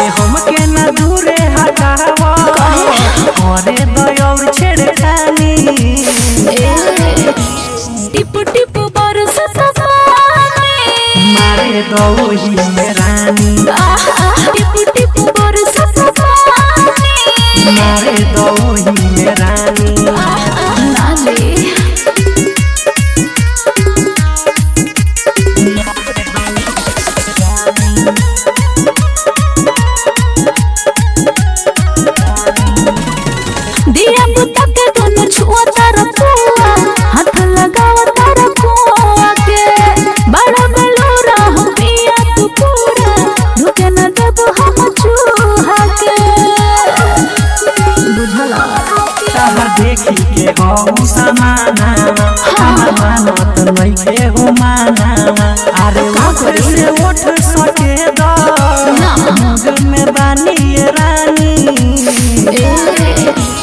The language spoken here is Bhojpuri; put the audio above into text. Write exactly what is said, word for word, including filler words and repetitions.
हमके न दूरे हटावा करे दौर छेड़खानी टिप टिप बरसत पानी मारे दौही में रानी टिप टिप बरसत पानी मारे दौही में रानी नाले दिया बुता के दोनों छुआ तारा पुआ हाथ लगावा तारा पुआ के बड़ा बेलूरा हम पिया तू पूरा ढुके न देब हम चूहा के बुझला तहर देखी के हो समाना हमर मानत नइखे हो माना अरे ओठ से ओठ सके दो मुंह में बानी रानी